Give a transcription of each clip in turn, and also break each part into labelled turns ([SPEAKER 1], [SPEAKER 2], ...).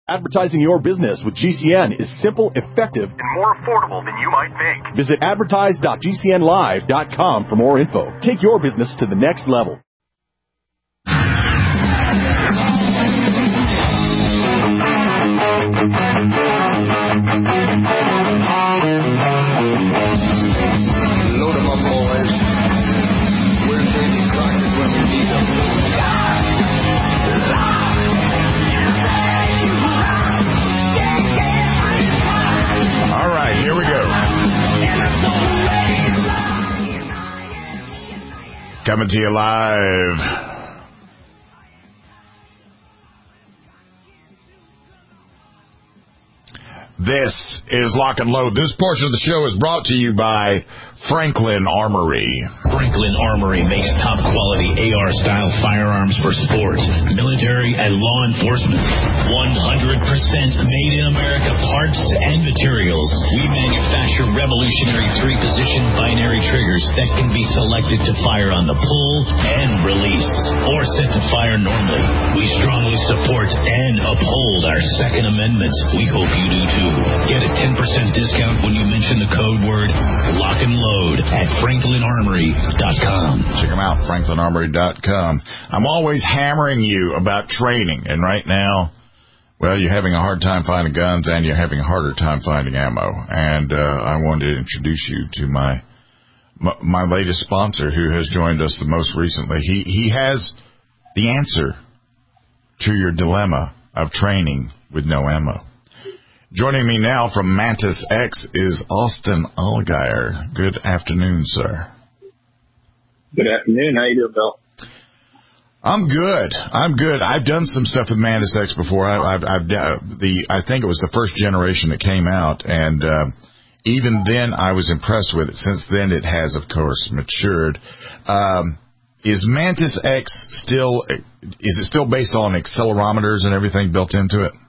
[SPEAKER 1] Advertising your business with GCN is simple, effective, and more affordable than you might think. Visit advertise.gcnlive.com for more info. Take your business to the next level.
[SPEAKER 2] Load 'em up, boys. We're Davy Crockett when we need them.
[SPEAKER 3] All right, here we go. Coming to you live. This is Lock and Load. This portion of the show is brought to you by Franklin Armory.
[SPEAKER 4] Franklin Armory makes top-quality AR-style firearms for sports, military, and law enforcement. 100% made-in-America parts and materials. We manufacture revolutionary three-position binary triggers that can be selected to fire on the pull and release, or set to fire normally. We strongly support and uphold our Second Amendment. We hope you do too. Get a 10% discount when you mention the code word Lock and Load at FranklinArmory.com.
[SPEAKER 3] Check them out, FranklinArmory.com. I'm always hammering you about training, and right now, well, you're having a hard time finding guns, and you're having a harder time finding ammo. And I wanted to introduce you to my latest sponsor, who has joined us the most recently. He has the answer to your dilemma of training with no ammo. Joining me now from Mantis X is Austin Allgaier. Good afternoon, sir.
[SPEAKER 5] Good afternoon. How you doing, Bill?
[SPEAKER 3] I'm good. I've done some stuff with Mantis X before. I think it was the first generation that came out, and even then I was impressed with it. Since then, it has, of course, matured. Is Mantis X still based on accelerometers and everything built into it?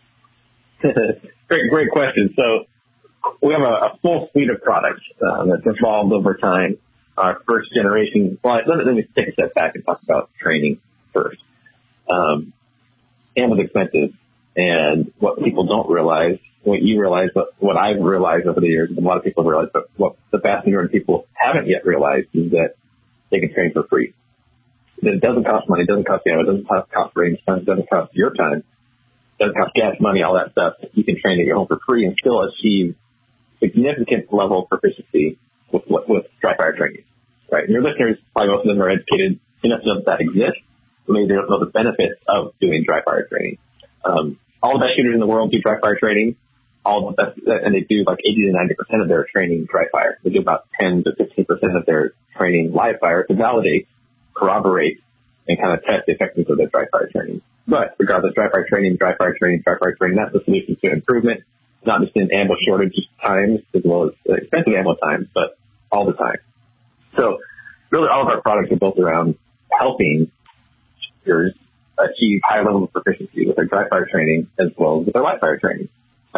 [SPEAKER 5] Great question. So we have a full suite of products that's evolved over time. Our first generation, well, let me take a step back and talk about training first. Ammo's expensive, and what people don't realize, what you realize, what I've realized over the years, and a lot of people have realized, but what the vast majority of people haven't yet realized is that they can train for free. It doesn't cost money, it doesn't cost ammo, it doesn't cost range time, it doesn't cost your time. Doesn't cost gas money, all that stuff. You can train at your home for free and still achieve significant level of proficiency with dry fire training, right? And your listeners, probably most of them are educated enough to know that exists, but maybe they don't know the benefits of doing dry fire training. All the best shooters in the world do dry fire training. All the best, and they do like 80 to 90% of their training dry fire. They do about 10 to 15% of their training live fire to validate, corroborate, and kind of test the effectiveness of their dry fire training. But regardless, dry fire training, that's the solution to improvement, not just in ammo shortage times as well as expensive ammo times, but all the time. So really all of our products are built around helping shooters achieve high levels of proficiency with their dry fire training as well as with their live fire training.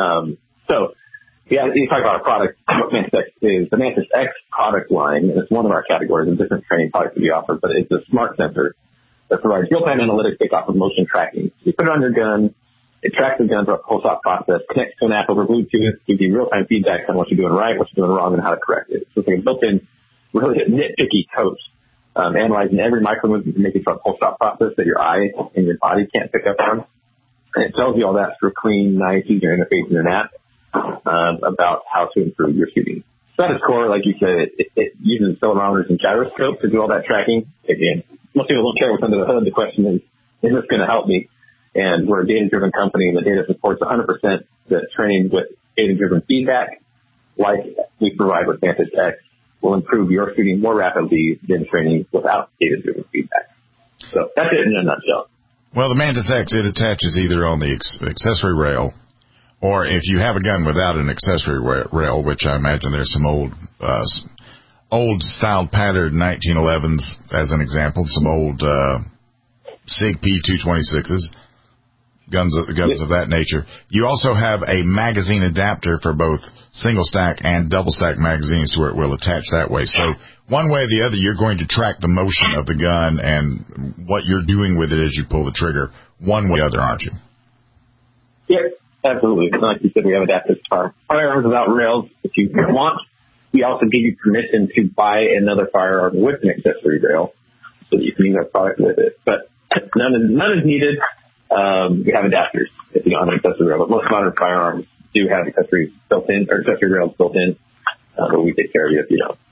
[SPEAKER 5] You talk about our product, what Mantis X is. The Mantis X product line, and it's one of our categories of different training products that we offer, but it's a smart sensor that provides real-time analytics based off of motion tracking. You put it on your gun, it tracks the gun throughout the whole shot process, connects to an app over Bluetooth, gives you real-time feedback on what you're doing right, what you're doing wrong, and how to correct it. So it's like a built-in, really nitpicky coach, analyzing every micro-move you can make throughout the whole shot process that your eye and your body can't pick up on. And it tells you all that through a clean, nice user interface in an app about how to improve your shooting. So at its core, like you said, it uses accelerometers and gyroscopes to do all that tracking. Again, most people don't care what's under the hood. The question is this going to help me? And we're a data-driven company, and the data supports 100% that training with data-driven feedback, like we provide with Mantis X, will improve your shooting more rapidly than training without data-driven feedback. So that's it in a nutshell.
[SPEAKER 3] Well, the Mantis X, it attaches either on the accessory rail, or if you have a gun without an accessory rail, which I imagine there's some old style patterned 1911s, as an example, some old SIG P226s, guns of that nature. You also have a magazine adapter for both single stack and double stack magazines to where it will attach that way. So one way or the other, you're going to track the motion of the gun and what you're doing with it as you pull the trigger, one way or the other, aren't you?
[SPEAKER 5] Yeah, absolutely. Like you said, we have adaptive firearms without rails if you want. We also give you permission to buy another firearm with an accessory rail so that you can use our product with it. But none is needed. We have adapters if you don't have an accessory rail. But most modern firearms do have accessories built in, or accessory rails built in. But we take care of you if you don't.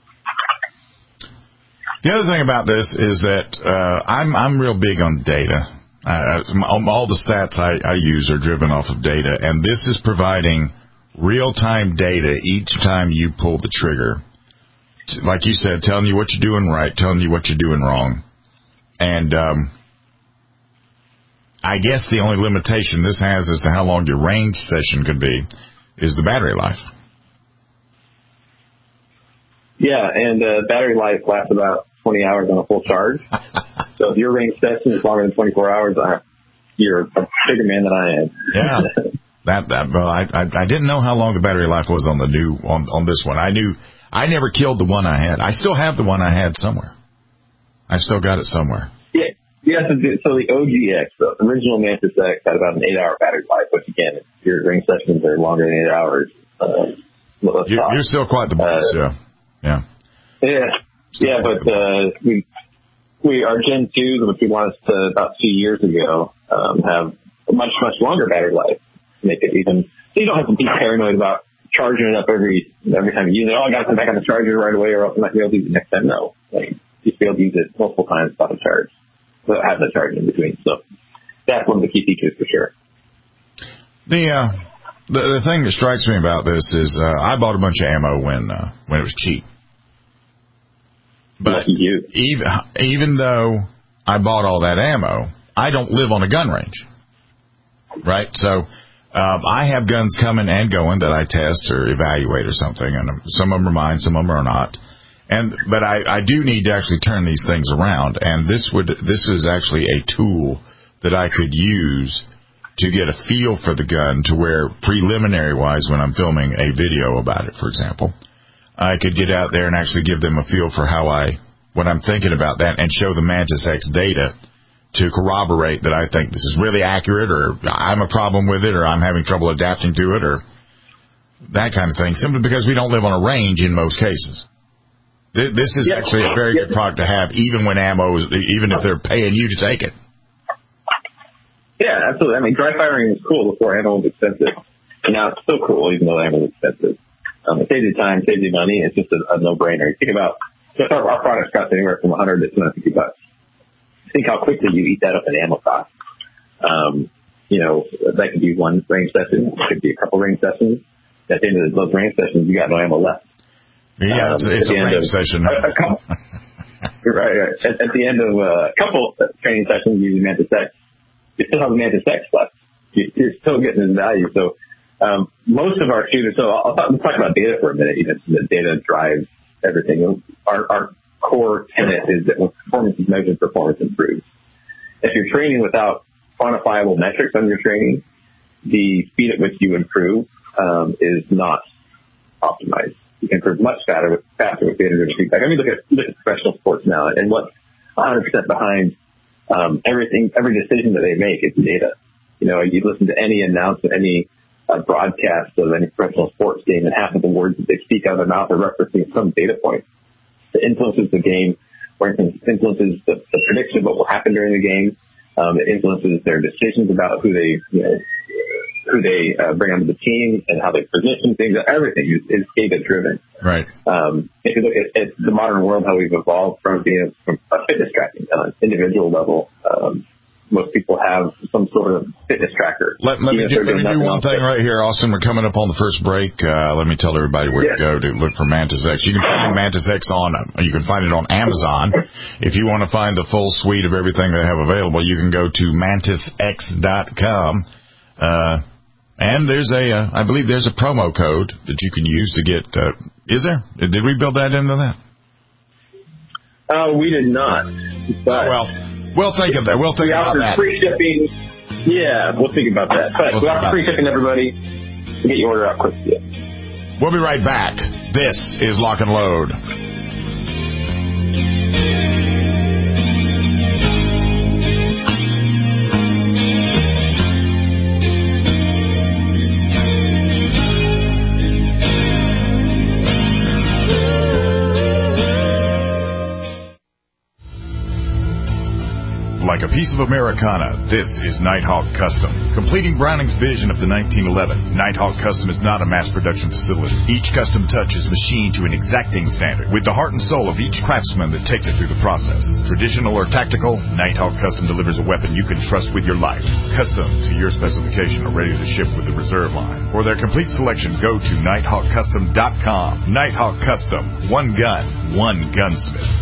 [SPEAKER 3] The other thing about this is that I'm real big on data. All the stats I use are driven off of data, and this is providing real-time data each time you pull the trigger. Like you said, telling you what you're doing right, telling you what you're doing wrong. And I guess the only limitation this has as to how long your range session could be is the battery life.
[SPEAKER 5] Yeah, and battery life lasts about 20 hours on a full charge. So if your range session is longer than 24 hours, you're a bigger man than I am.
[SPEAKER 3] Yeah. I didn't know how long the battery life was on the new on this one. I never killed the one I had. I still have the one I had somewhere. I've still got it somewhere.
[SPEAKER 5] Yeah. So the OGX, the original Mantis X, had about an 8-hour battery life, which again, if your range sessions are longer than 8 hours,
[SPEAKER 3] you're still quite the boss. Yeah. But our Gen 2s, which we launched about 2 years ago, have a much longer battery life. Make it even, so you don't have to be paranoid about charging it up every time you use it. Oh, I got to come back on the charger right away, or else I'm not going to be able to use it next time. No, you should be able to use it multiple times without a charge, without having a charge in between. So that's one of the key features for sure. The thing that strikes me about this is I bought a bunch of ammo when it was cheap. But even though I bought all that ammo, I don't live on a gun range, right? So I have guns coming and going that I test or evaluate or something, and some of them are mine, some of them are not. But I do need to actually turn these things around, and this is actually a tool that I could use to get a feel for the gun, to where preliminary-wise, when I'm filming a video about it, for example, I could get out there and actually give them a feel for what I'm thinking about that, and show the Mantis X data to corroborate that I think this is really accurate, or I'm a problem with it, or I'm having trouble adapting to it, or that kind of thing, simply because we don't live on a range in most cases. This is actually a very good product to have, even if they're paying you to take it.
[SPEAKER 5] Yeah, absolutely. I mean, dry firing was cool before ammo was expensive, and now it's still cool, even though ammo is expensive. It saves you time, saves you money. It's just a no-brainer. Think about, our products cost anywhere from $100 to $250. Think how quickly you eat that up in ammo cost. That could be one range session. It could be a couple range sessions. At the end of those range sessions, you got no ammo left.
[SPEAKER 3] Yeah, it's a range session.
[SPEAKER 5] Right. At the end of a couple training sessions using Mantis X, you still have a Mantis X left. You're still getting the value. So most of our shooters, let's talk about data for a minute. The data drives everything. Our core tenet is that when performance is measured, performance improves. If you're training without quantifiable metrics on your training, the speed at which you improve is not optimized. You can improve much faster with data-driven feedback. I mean, look at professional sports now, and what's 100% behind everything, every decision that they make is data. You listen to any announcement, any broadcast of any professional sports game, and half of the words that they speak out of their mouth are referencing some data point that influences the game, or influences the prediction of what will happen during the game. It influences their decisions about who they bring onto the team and how they position things. Everything is data driven.
[SPEAKER 3] Right.
[SPEAKER 5] If you look at the modern world, how we've evolved from being from a fitness tracking on an individual level, most people have some sort of fitness tracker.
[SPEAKER 3] Let me do one thing right here, Austin. We're coming up on the first break. Let me tell everybody where to go to look for Mantis X. You can find Mantis X you can find it on Amazon. If you want to find the full suite of everything they have available, you can go to mantisx.com. And I believe there's a promo code that you can use to get, is there? Did we build that into that?
[SPEAKER 5] We did not. But
[SPEAKER 3] we'll think of that. We'll think about that.
[SPEAKER 5] Free shipping. Yeah, we'll think about that. But we offer free shipping, everybody, to get your order out quickly.
[SPEAKER 3] We'll be right back. This is Lock and Load. like a piece of Americana, this is Nighthawk Custom. Completing Browning's vision of the 1911, Nighthawk Custom is not a mass production facility. Each custom touch is machined to an exacting standard, with the heart and soul of each craftsman that takes it through the process. Traditional or tactical, Nighthawk Custom delivers a weapon you can trust with your life. Custom to your specification are ready to ship with the reserve line. For their complete selection, go to NighthawkCustom.com. Nighthawk Custom. One gun, one gunsmith.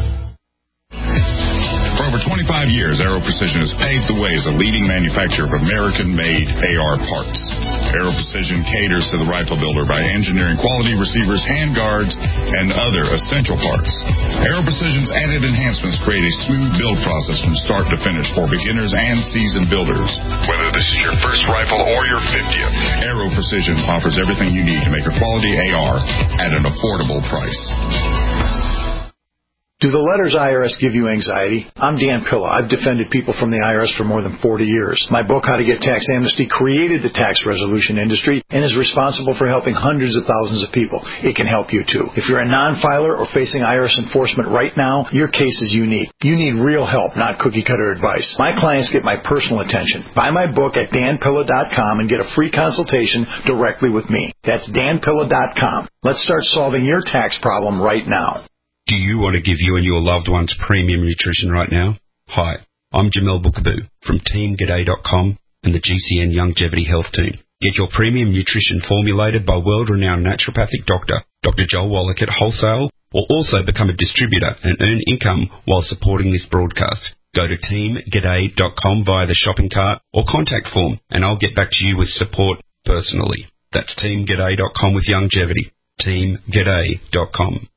[SPEAKER 6] For over 25 years, Aero Precision has paved the way as a leading manufacturer of American-made AR parts. Aero Precision caters to the rifle builder by engineering quality receivers, handguards, and other essential parts. Aero Precision's added enhancements create a smooth build process from start to finish for beginners and seasoned builders. Whether this is your first rifle or your 50th, Aero Precision offers everything you need to make a quality AR at an affordable price.
[SPEAKER 7] Do the letters IRS give you anxiety? I'm Dan Pilla. I've defended people from the IRS for more than 40 years. My book, How to Get Tax Amnesty, created the tax resolution industry and is responsible for helping hundreds of thousands of people. It can help you too. If you're a non-filer or facing IRS enforcement right now, your case is unique. You need real help, not cookie-cutter advice. My clients get my personal attention. Buy my book at danpilla.com and get a free consultation directly with me. That's danpilla.com. Let's start solving your tax problem right now.
[SPEAKER 8] Do you want to give you and your loved ones premium nutrition right now? Hi, I'm Jamel Bookaboo from TeamGaday.com and the GCN Longevity Health Team. Get your premium nutrition formulated by world-renowned naturopathic doctor, Dr. Joel Wallach at wholesale, or also become a distributor and earn income while supporting this broadcast. Go to TeamGaday.com via the shopping cart or contact form, and I'll get back to you with support personally. That's TeamGaday.com with longevity. TeamGaday.com.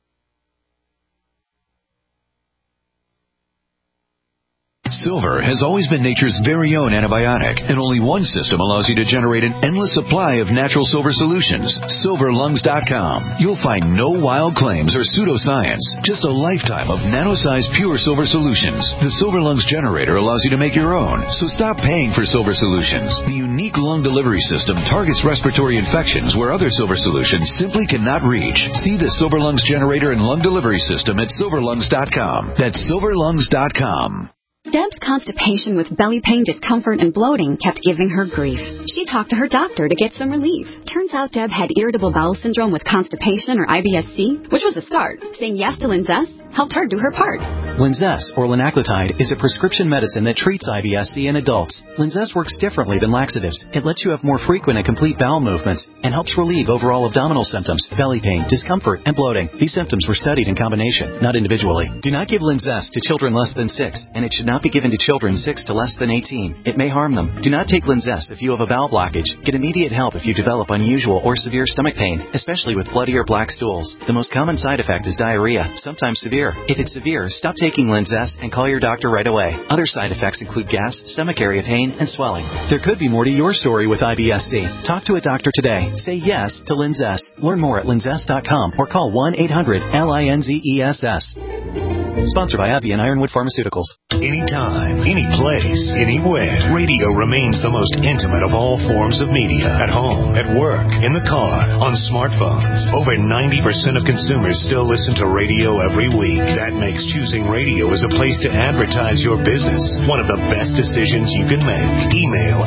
[SPEAKER 9] Silver has always been nature's very own antibiotic, and only one system allows you to generate an endless supply of natural silver solutions. SilverLungs.com. You'll find no wild claims or pseudoscience, just a lifetime of nano-sized pure silver solutions. The Silver Lungs generator allows you to make your own, so stop paying for silver solutions. The unique lung delivery system targets respiratory infections where other silver solutions simply cannot reach. See the Silver Lungs generator and lung delivery system at SilverLungs.com. That's SilverLungs.com.
[SPEAKER 10] Deb's constipation with belly pain, discomfort, and bloating kept giving her grief. She talked to her doctor to get some relief. Turns out Deb had irritable bowel syndrome with constipation, or IBS-C, which was a start. Saying yes to Linzess helped her do her part.
[SPEAKER 11] Linzess, or linaclotide, is a prescription medicine that treats IBS-C in adults. Linzess works differently than laxatives. It lets you have more frequent and complete bowel movements and helps relieve overall abdominal symptoms, belly pain, discomfort, and bloating. These symptoms were studied in combination, not individually. Do not give Linzess to children less than 6, and it should not be given to children 6 to less than 18. It may harm them. Do not take Linzess if you have a bowel blockage. Get immediate help if you develop unusual or severe stomach pain, especially with bloody or black stools. The most common side effect is diarrhea, sometimes severe. If it's severe, stop taking Linzess and call your doctor right away. Other side effects include gas, stomach area pain, and swelling. There could be more to your story with IBS-C. Talk to a doctor today. Say yes to Linzess. Learn more at linzess.com or call 1-800-LINZESS. Sponsored by AbbVie and Ironwood Pharmaceuticals.
[SPEAKER 12] Anytime, any place, anywhere, radio remains the most intimate of all forms of media. At home, at work, in the car, on smartphones. Over 90% of consumers still listen to radio every week. That makes choosing radio as a place to advertise your business one of the best decisions you can make. Email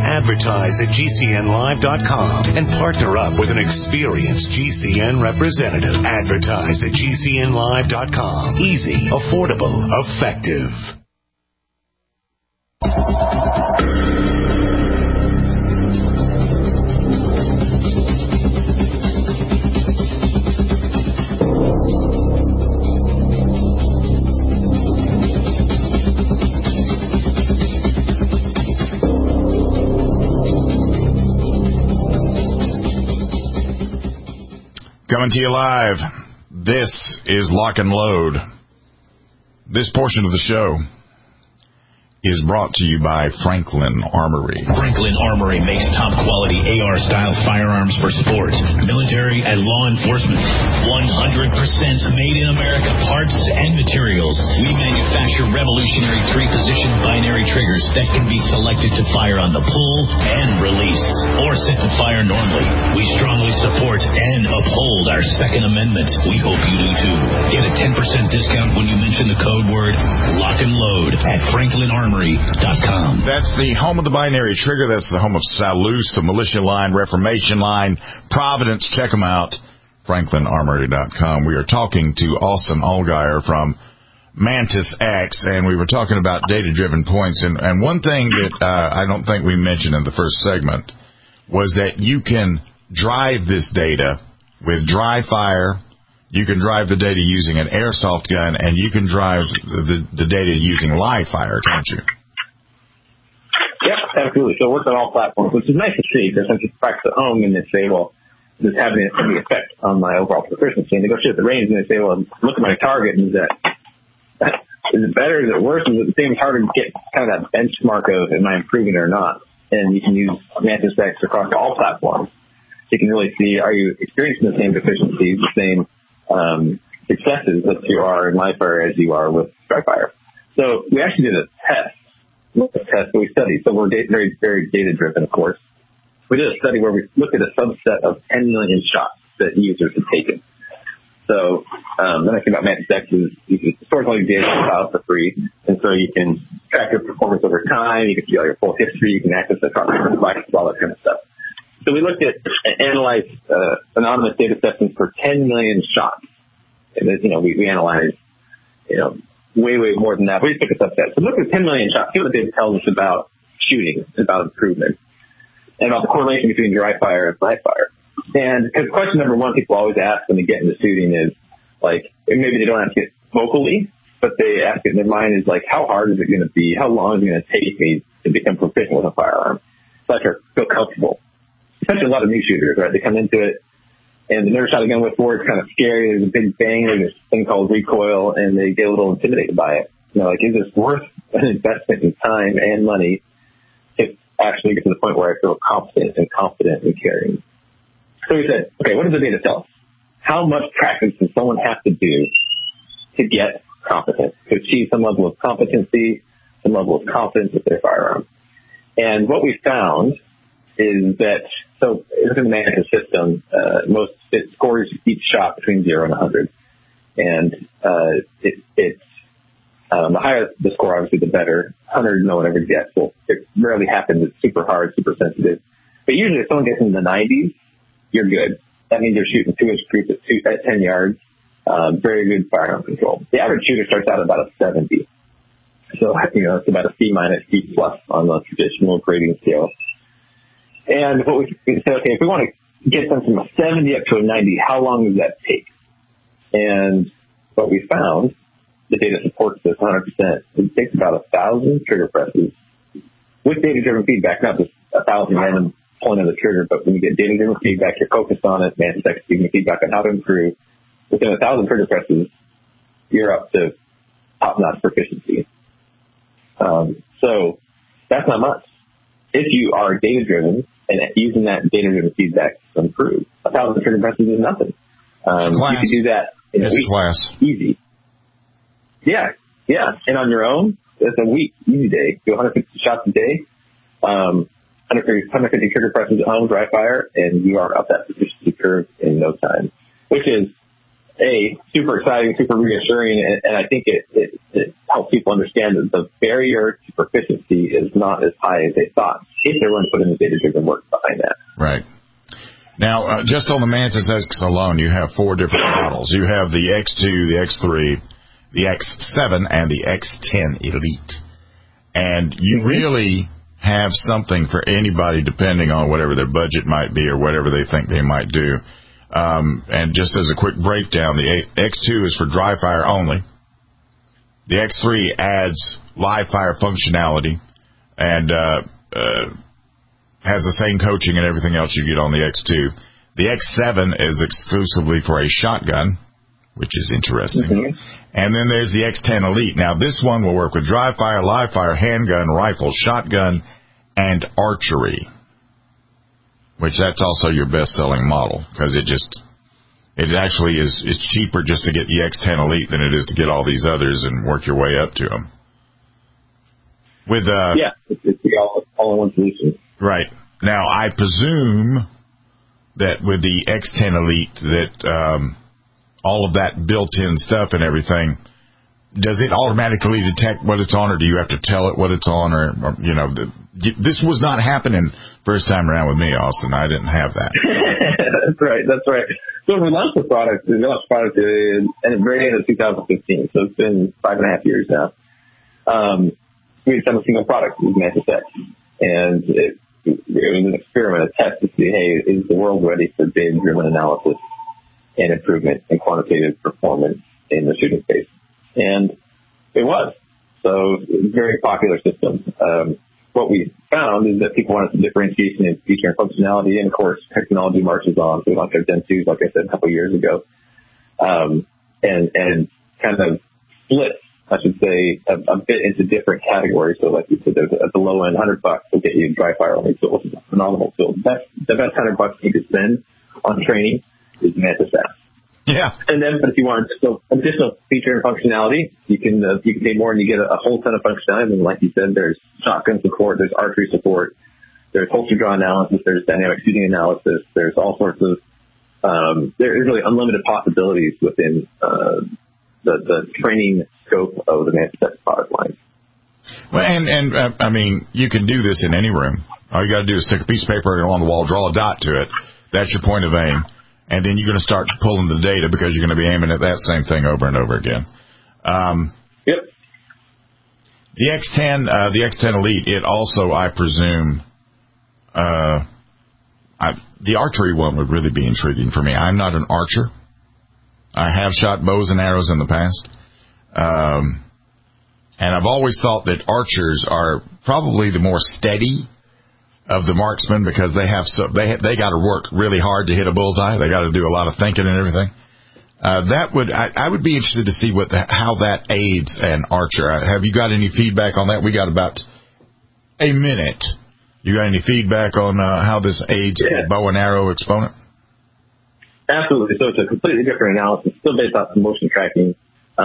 [SPEAKER 12] advertise@gcnlive.com and partner up with an experienced GCN representative. Advertise@gcnlive.com. Easy, affordable, effective.
[SPEAKER 3] Coming to you live, this is Lock and Load. This portion of the show is brought to you by Franklin Armory.
[SPEAKER 4] Franklin Armory makes top-quality AR-style firearms for sports, military, and law enforcement. 100% made in America parts and materials. We manufacture revolutionary 3-position binary triggers that can be selected to fire on the pull and release, or set to fire normally. We strongly support and uphold our Second Amendment. We hope you do too. Get a 10% discount when you mention the code word Lock and Load at Franklin Armory. FranklinArmory.com.
[SPEAKER 3] That's the home of the binary trigger. That's the home of Salus, the militia line, Reformation line, Providence. Check them out. FranklinArmory.com. We are talking to Austin Allgaier from Mantis X, and we were talking about data-driven points. And one thing that I don't think we mentioned in the first segment was that you can drive this data with dry fire. You can drive the data using an airsoft gun, and you can drive the data using live fire, can't you?
[SPEAKER 5] Yep, absolutely. So it works on all platforms, which is nice to see, because since you practice at home and they say, well, this is having any effect on my overall proficiency, and they go shoot at the range and they say, well, look at my target, and is it better, is it worse, is it the same? It's hard to get kind of that benchmark of am I improving or not, and you can use Mantis X across all platforms. So you can really see, are you experiencing the same deficiencies, the same successes that you are in live fire as you are with dry fire. So we actually did a test that we studied. So we're very, very data driven, of course. We did a study where we looked at a subset of 10 million shots that users had taken. So the nice thing about Mantis X is you can store all your data in the file for free, and so you can track your performance over time. You can see all your full history. You can access the devices, all that kind of stuff. So we looked at analyzed anonymous data sets for 10 million shots. And, we analyzed, way, way more than that. We just took a subset. So look at 10 million shots. See what the data tells us about shooting, about improvement, and about the correlation between dry fire and live fire. And because question number one people always ask when they get into shooting is, like, maybe they don't ask it vocally, but they ask it in their mind is, like, how hard is it going to be? How long is it going to take me to become proficient with a firearm? So I feel comfortable. Especially a lot of new shooters, right? They come into it, and they've never shot a gun before. It's kind of scary. There's a big bang. There's this thing called recoil, and they get a little intimidated by it. Like, is this worth an investment in time and money to actually get to the point where I feel confident and confident in carrying? So we said, okay, what does the data tell us? How much practice does someone have to do to get competent, to achieve some level of competency, some level of confidence with their firearm? And what we found is that, so within the Mantis system, it scores each shot between 0 and 100. And the higher the score, obviously, the better. 100, no one ever gets. Well, it rarely happens. It's super hard, super sensitive. But usually if someone gets into the 90s, you're good. That means you're shooting 2-inch groups at 10 yards. Very good firearm control. The average shooter starts out at about a 70. So, it's about a C-, C+ on the traditional grading scale. And what we said, okay, if we want to get them from a 70 up to a 90, how long does that take? And what we found, the data supports this 100%. It takes about 1,000 trigger presses with data-driven feedback, not just 1,000 random pulling of the trigger, but when you get data-driven feedback, you're focused on it, Mantis X giving you feedback on how to improve. Within 1,000 trigger presses, you're up to top-notch proficiency. So that's not much. If you are data-driven and using that data-driven feedback to improve, 1,000 trigger presses is nothing. You can do that in a week.
[SPEAKER 3] Class.
[SPEAKER 5] Easy. Yeah. And on your own, it's a week, easy day. Do 150 shots a day, 150 trigger presses at home, dry fire, and you are up that proficiency curve in no time, which is super exciting, super reassuring, and I think it helps people understand that the barrier to proficiency is not as high as they thought if they were to put in the data-driven work behind that.
[SPEAKER 3] Right. Now, just on the Mantis X alone, you have 4 different models. You have the X2, the X3, the X7, and the X10 Elite. And you really have something for anybody depending on whatever their budget might be or whatever they think they might do. And just as a quick breakdown, the X2 is for dry fire only. The X3 adds live fire functionality and has the same coaching and everything else you get on the X2. The X7 is exclusively for a shotgun, which is interesting. And then there's the X10 Elite. Now, this one will work with dry fire, live fire, handgun, rifle, shotgun, and archery, which that's also your best-selling model because it actually is cheaper just to get the X10 Elite than it is to get all these others and work your way up to them.
[SPEAKER 5] It's all-in-one solution.
[SPEAKER 3] Right. Now, I presume that with the X10 Elite that all of that built-in stuff and everything, does it automatically detect what it's on, or do you have to tell it what it's on, or this was not happening first time around with me, Austin. I didn't have that.
[SPEAKER 5] That's right. So we launched the product in the very end of 2015, so it's been 5.5 years now. We just have a single product, it was Mantis X. And it was an experiment, a test to see, hey, is the world ready for data-driven analysis and improvement in quantitative performance in the shooting space? And it was. So it's a very popular system. What we found is that people wanted some differentiation in feature and functionality, and of course, technology marches on. So we launched our Gen 2s, like I said, a couple of years ago, and kind of split, I should say, a bit into different categories. So like you said, at the low end, $100 will get you dry fire only tools, which is a phenomenal tool. The best $100 you could spend on training is Mantis X.
[SPEAKER 3] Yeah.
[SPEAKER 5] And then, but if you want additional feature and functionality, you can pay more and you get a whole ton of functionality. And like you said, there's shotgun support, there's archery support, there's holster draw analysis, there's dynamic shooting analysis, there's all sorts of, there is really unlimited possibilities within, the training scope of the Mantis X product line.
[SPEAKER 3] Well, and I mean, you can do this in any room. All you got to do is stick a piece of paper on the wall, draw a dot to it. That's your point of aim. And then you're going to start pulling the data because you're going to be aiming at that same thing over and over again.
[SPEAKER 5] Yep.
[SPEAKER 3] The X10 Elite, it also, I presume, the archery one would really be intriguing for me. I'm not an archer. I have shot bows and arrows in the past. And I've always thought that archers are probably the more steady of the marksmen because they got to work really hard to hit a bullseye. They got to do a lot of thinking and everything. I would be interested to see how that aids an archer. Have you got any feedback on that? We got about a minute. You got any feedback on how this aids a bow and arrow exponent?
[SPEAKER 5] Absolutely. So it's a completely different analysis, still based off of motion tracking,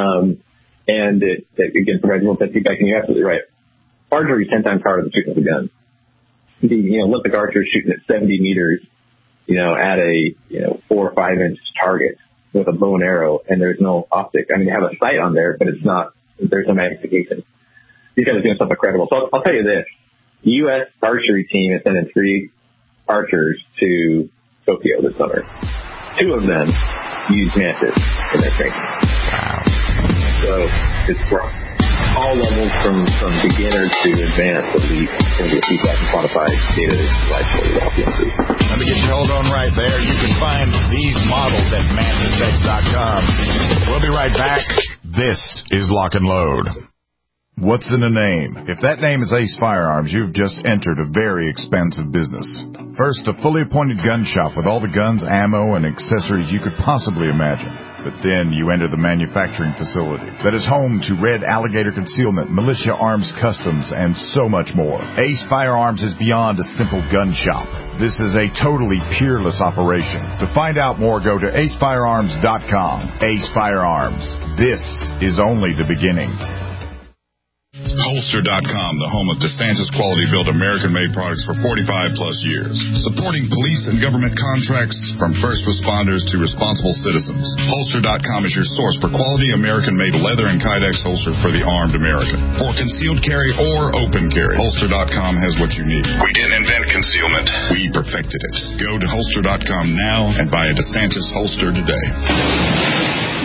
[SPEAKER 5] and it again provides a little bit of feedback. And you're absolutely right. Archery is 10 times harder than shooting with a gun. The Olympic archer shooting at 70 meters, at a 4 or 5 inch target with a bow and arrow, and there's no optic. I mean, they have a sight on there, but there's no magnification. These guys are doing something incredible. So I'll tell you this: the U.S. archery team is sending 3 archers to Tokyo this summer. 2 of them use Mantis in their training.
[SPEAKER 3] Wow.
[SPEAKER 5] So it's from all levels, from beginner to advanced, that we can get feedback and quantify data to provide for you to help you improve.
[SPEAKER 3] Let me get you hold on right there. You can find these models at MantisX.com. We'll be right back. This is Lock and Load.
[SPEAKER 1] What's in a name? If that name is Ace Firearms, you've just entered a very expansive business. First, a fully appointed gun shop with all the guns, ammo, and accessories you could possibly imagine. But then you enter the manufacturing facility that is home to Red Alligator Concealment, Militia Arms Customs, and so much more. Ace Firearms is beyond a simple gun shop. This is a totally peerless operation. To find out more, go to acefirearms.com. Ace Firearms. This is only the beginning.
[SPEAKER 6] Holster.com, the home of DeSantis quality built American-made products for 45 plus years. Supporting police and government contracts from first responders to responsible citizens. Holster.com is your source for quality American-made leather and Kydex holsters for the armed American. For concealed carry or open carry, Holster.com has what you need. We didn't invent concealment. We perfected it. Go to Holster.com now and buy a DeSantis holster today.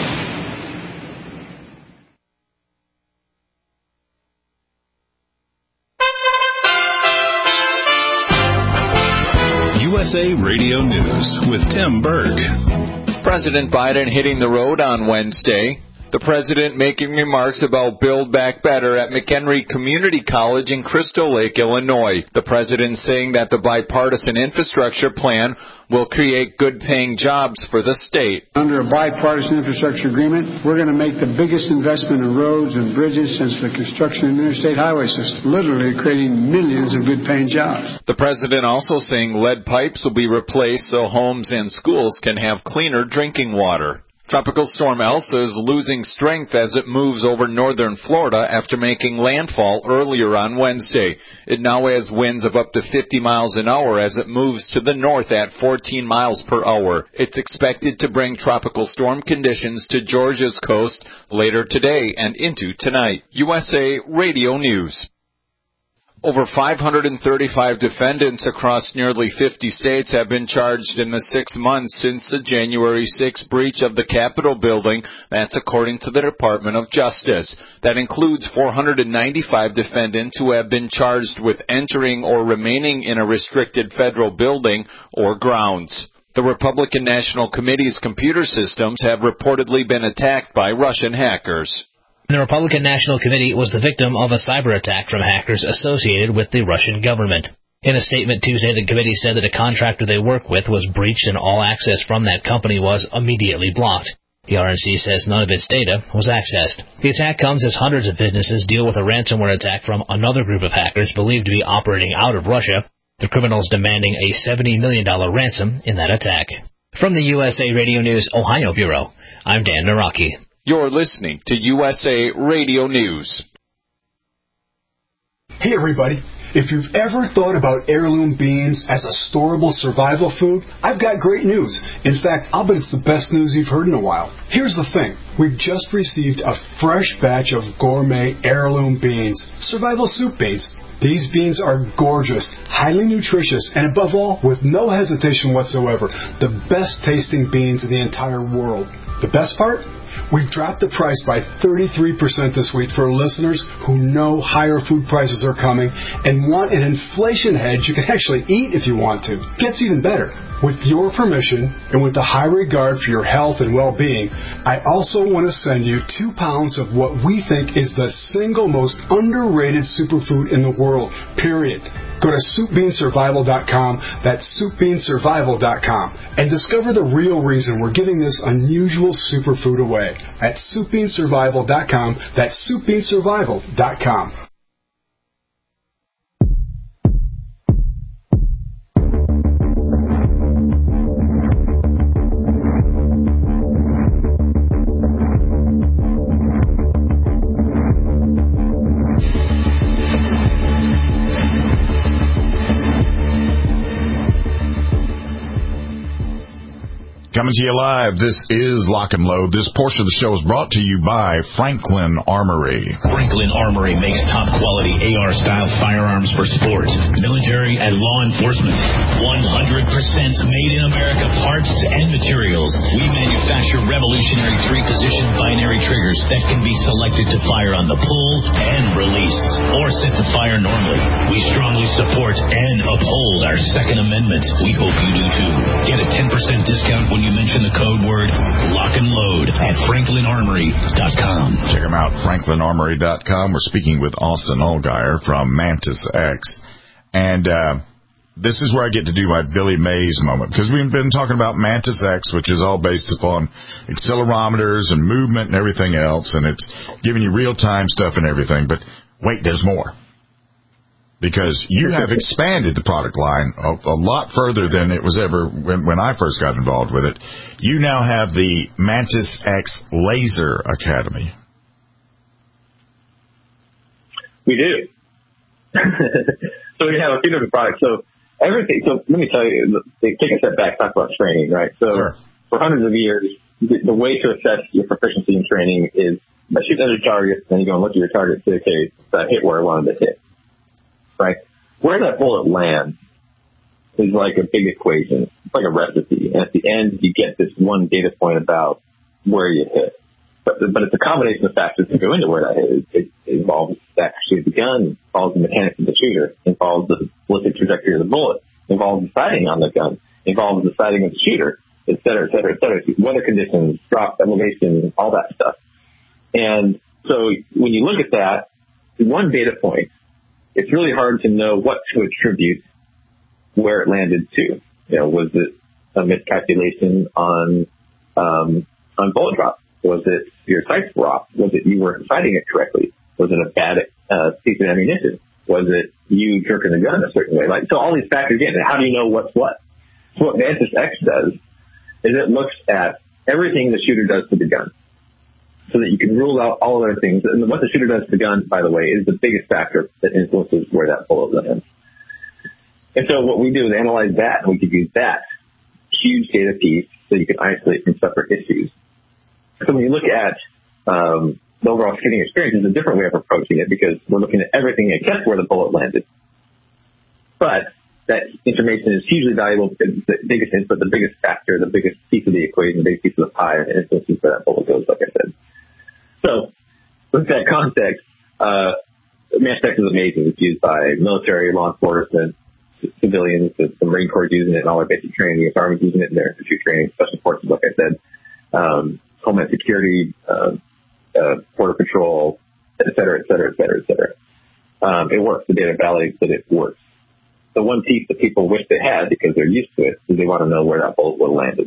[SPEAKER 13] USA Radio News with Tim Berg.
[SPEAKER 14] President Biden hitting the road on Wednesday. The president making remarks about Build Back Better at McHenry Community College in Crystal Lake, Illinois. The president saying that the bipartisan infrastructure plan will create good-paying jobs for the state.
[SPEAKER 15] Under a bipartisan infrastructure agreement, we're going to make the biggest investment in roads and bridges since the construction of the interstate highway system, literally creating millions of good-paying jobs.
[SPEAKER 14] The president also saying lead pipes will be replaced so homes and schools can have cleaner drinking water. Tropical Storm Elsa is losing strength as it moves over northern Florida after making landfall earlier on Wednesday. It now has winds of up to 50 miles an hour as it moves to the north at 14 miles per hour. It's expected to bring tropical storm conditions to Georgia's coast later today and into tonight. USA Radio News. Over 535 defendants across nearly 50 states have been charged in the 6 months since the January 6 breach of the Capitol building. That's according to the Department of Justice. That includes 495 defendants who have been charged with entering or remaining in a restricted federal building or grounds. The Republican National Committee's computer systems have reportedly been attacked by Russian hackers.
[SPEAKER 16] The Republican National Committee was the victim of a cyber attack from hackers associated with the Russian government. In a statement Tuesday, the committee said that a contractor they work with was breached and all access from that company was immediately blocked. The RNC says none of its data was accessed. The attack comes as hundreds of businesses deal with a ransomware attack from another group of hackers believed to be operating out of Russia, the criminals demanding a $70 million ransom in that attack. From the USA Radio News Ohio Bureau, I'm Dan Naraki.
[SPEAKER 14] You're listening to USA Radio News.
[SPEAKER 17] Hey everybody, if you've ever thought about heirloom beans as a storable survival food, I've got great news. In fact, I'll bet it's the best news you've heard in a while. Here's the thing. We've just received a fresh batch of gourmet heirloom beans, survival soup beans. These beans are gorgeous, highly nutritious, and above all, with no hesitation whatsoever, the best tasting beans in the entire world. The best part? We've dropped the price by 33% this week for listeners who know higher food prices are coming and want an inflation hedge you can actually eat if you want to. Gets even better. With your permission and with the high regard for your health and well-being, I also want to send you 2 pounds of what we think is the single most underrated superfood in the world, period. Go to SoupBeanSurvival.com, that's SoupBeanSurvival.com, and discover the real reason we're giving this unusual superfood away at SoupBeanSurvival.com, that's SoupBeanSurvival.com.
[SPEAKER 3] Coming to you live, this is Lock and Load. This portion of the show is brought to you by Franklin Armory.
[SPEAKER 4] Franklin Armory makes top-quality AR-style firearms for sports, military, and law enforcement. 100% made-in-America parts and materials. We manufacture revolutionary 3-position binary triggers that can be selected to fire on the pull and release, or set to fire normally. We strongly support and uphold our Second Amendment. We hope you do too. Get a 10% discount when you mention the code word Lock and Load at FranklinArmory.com.
[SPEAKER 3] Check them out, FranklinArmory.com. We're speaking with Austin Allgaier from Mantis X. And this is where I get to do my Billy Mays moment, because we've been talking about Mantis X, which is all based upon accelerometers and movement and everything else, and it's giving you real-time stuff and everything. But wait, there's more. Because you have expanded the product line a lot further than it was ever when I first got involved with it. You now have the Mantis X Laser Academy.
[SPEAKER 5] We do. So we have a few different products. So everything. So let me tell you, take a step back, talk about training, right? So for hundreds of years, the way to assess your proficiency in training is by shooting at a target, then you go and look at your target and say, okay, that hit where I wanted to hit. Right? Where that bullet lands is like a big equation. It's like a recipe. And at the end, you get this one data point about where you hit. But it's a combination of factors that go into where that hit. It involves the accuracy of the gun, involves the mechanics of the shooter, involves the ballistic trajectory of the bullet, involves the sighting on the gun, involves the sighting of the shooter, et cetera, et cetera, et cetera. Weather conditions, drop, elevation, all that stuff. And so when you look at that, one data point, it's really hard to know what to attribute where it landed to. You know, was it a miscalculation on bullet drop? Was it your sights were off? Was it you weren't sighting it correctly? Was it a bad piece of ammunition? Was it you jerking the gun a certain way? Like, so all these factors in. How do you know what's what? So what Mantis X does is it looks at everything the shooter does to the gun, so that you can rule out all other things. And what the shooter does to the gun, by the way, is the biggest factor that influences where that bullet lands. And so what we do is analyze that, and we could use that huge data piece so you can isolate from separate issues. So when you look at the overall shooting experience, it's a different way of approaching it because we're looking at everything except where the bullet landed. But that information is hugely valuable because it's the biggest input, the biggest factor, the biggest piece of the equation, the biggest piece of the pie, and influences where that bullet goes, like I said. So with that context, Manchitect is amazing. It's used by military, law enforcement, civilians. The Marine Corps is using it in all their basic training. The Army's using it in their infantry training, special forces, like I said, Homeland Security, Border Patrol, et cetera, et cetera, et cetera, et cetera. It works. The data validates that it works. The one piece that people wish they had because they're used to it is they want to know where that bullet would have landed.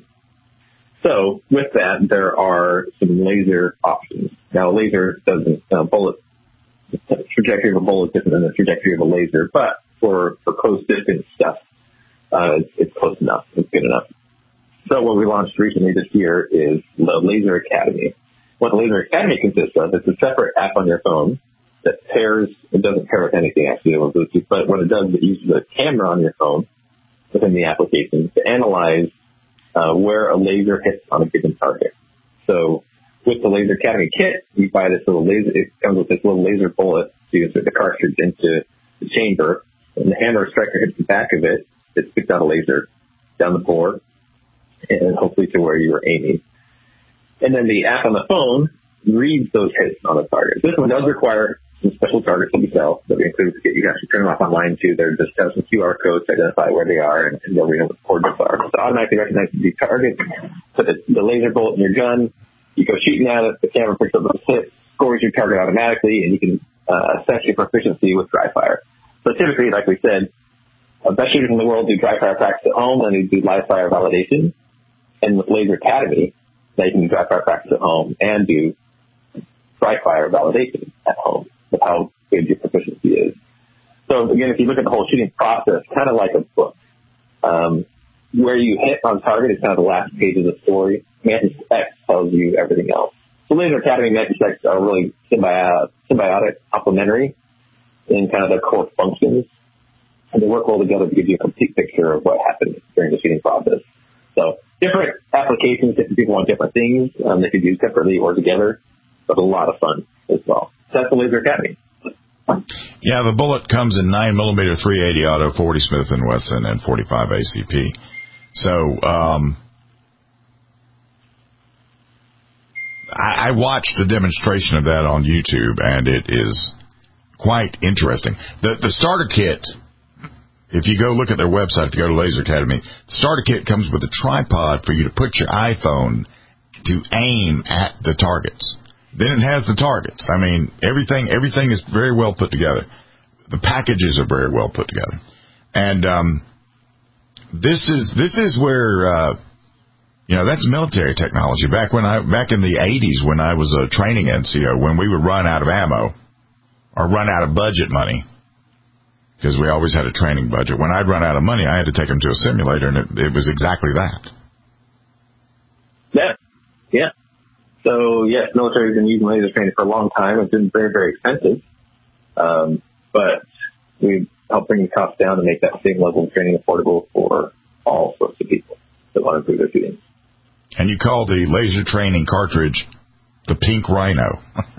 [SPEAKER 5] So with that, there are some laser options. Now, a laser doesn't, bullet, the trajectory of a bullet is different than the trajectory of a laser, but for close distance stuff, it's close enough. It's good enough. So what we launched recently this year is the Laser Academy. What the Laser Academy consists of is a separate app on your phone that pairs, it doesn't pair with anything actually on Bluetooth, but what it does is it uses a camera on your phone within the application to analyze where a laser hits on a given target. So with the Laser Academy kit, you buy this little laser, it comes with this little laser bullet, so you insert the cartridge into the chamber, and the hammer striker hits the back of it, it spits out a laser down the bore, and hopefully to where you were aiming. And then the app on the phone reads those hits on the target. This one does require some special targets that we sell that we include. You can actually turn them off online too. They're just have some QR codes to identify where they are and they'll read what the coordinates are. So automatically recognize the target, put the laser bullet in your gun, you go shooting at it, the camera picks up those hits, scores your target automatically, and you can assess your proficiency with dry fire. So typically, like we said, best shooters in the world do dry fire practice at home and they do live fire validation. And with Laser Academy, they can do dry fire practice at home and do dry fire validation at home with how good your proficiency is. So again, if you look at the whole shooting process, kind of like a book, where you hit on target is kind of the last page of the story. Manchitect tells you everything else. So Laser Academy and Manchitect are really symbiotic, complementary in kind of their core functions. And they work well together to give you a complete picture of what happened during the shooting process. So different applications, different people want different things. They could use separately or together, but a lot of fun as well. So that's the Laser Academy.
[SPEAKER 3] Yeah, the bullet comes in 9mm 380 auto, 40 Smith & Wesson, and 45 ACP. So I watched the demonstration of that on YouTube, and it is quite interesting. The starter kit, if you go look at their website, if you go to Laser Academy, the starter kit comes with a tripod for you to put your iPhone to aim at the targets. Then it has the targets. I mean, everything is very well put together. The packages are very well put together. And this is where that's military technology. Back in the 80s when I was a training NCO, when we would run out of ammo or run out of budget money, because we always had a training budget. When I'd run out of money, I had to take them to a simulator, and it was exactly that.
[SPEAKER 5] Yeah. So, yes, military's been using laser training for a long time. It's been very, very expensive. But we've helped bring the costs down to make that same level of training affordable for all sorts of people that want to improve their shooting.
[SPEAKER 3] And you call the laser training cartridge the Pink Rhino.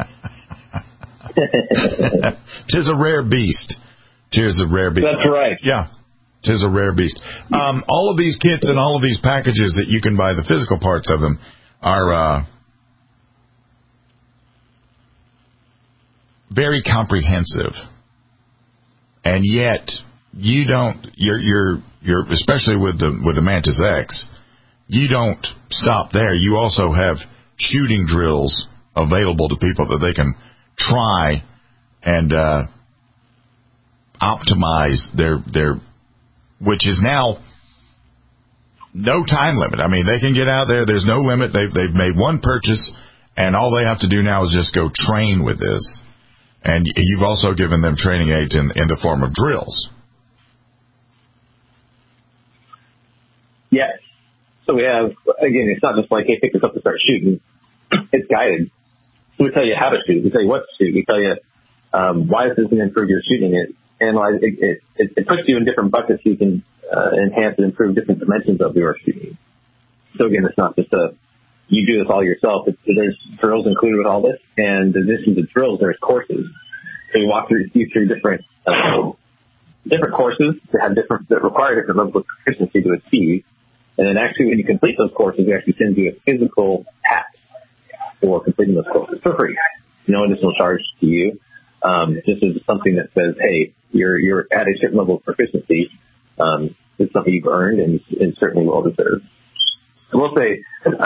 [SPEAKER 3] 'Tis a rare beast. Tis a rare beast.
[SPEAKER 5] That's right.
[SPEAKER 3] Yeah. 'Tis a rare beast. All of these kits and all of these packages that you can buy, the physical parts of them, are very comprehensive, and yet you don't. You're especially with the Mantis X, you don't stop there. You also have shooting drills available to people that they can try and optimize their, which is now no time limit. I mean, they can get out there. There's no limit. They've made one purchase, and all they have to do now is just go train with this. And you've also given them training aids in the form of drills.
[SPEAKER 5] Yes. So we have, again, it's not just like, hey, pick this up and start shooting. It's guided. So we tell you how to shoot. We tell you what to shoot. We tell you why this is going to improve your shooting. It puts you in different buckets. You can enhance and improve different dimensions of your shooting. So again, it's not just you do this all yourself. There's drills included with all this, and in addition to drills, there's courses. So we walk you through different courses that require different levels of proficiency to achieve. And then actually, when you complete those courses, we actually send you a physical hat for completing those courses for free. No additional charge to you. Just as something that says, hey, you're at a certain level of proficiency. It's something you've earned and certainly well deserved. I will say,